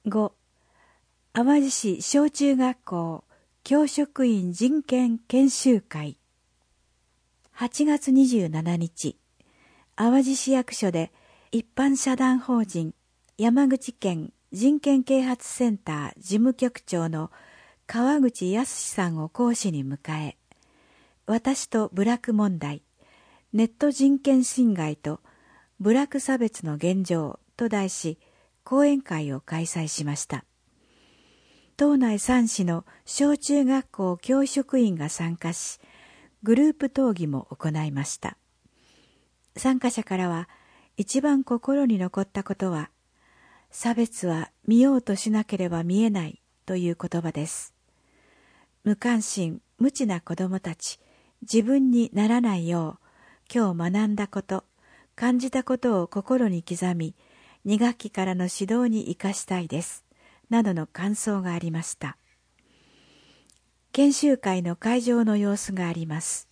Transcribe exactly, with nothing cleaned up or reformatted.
ご、淡路市小中学校教職員人権研修会。はちがつにじゅうしちにち、淡路市役所で一般社団法人山口県人権啓発センター事務局長の川口康さんを講師に迎え、私と部落問題、ネット人権侵害と部落差別の現状と題し、講演会を開催しました。島内さん市の小中学校教職員が参加し、グループ討議も行いました。参加者からは、一番心に残ったことは、差別は見ようとしなければ見えないという言葉です。無関心、無知な子どもたち、自分にならないよう、今日学んだこと、感じたことを心に刻み、に学期からの指導に生かしたいです。などの感想がありました。研修会の会場の様子があります。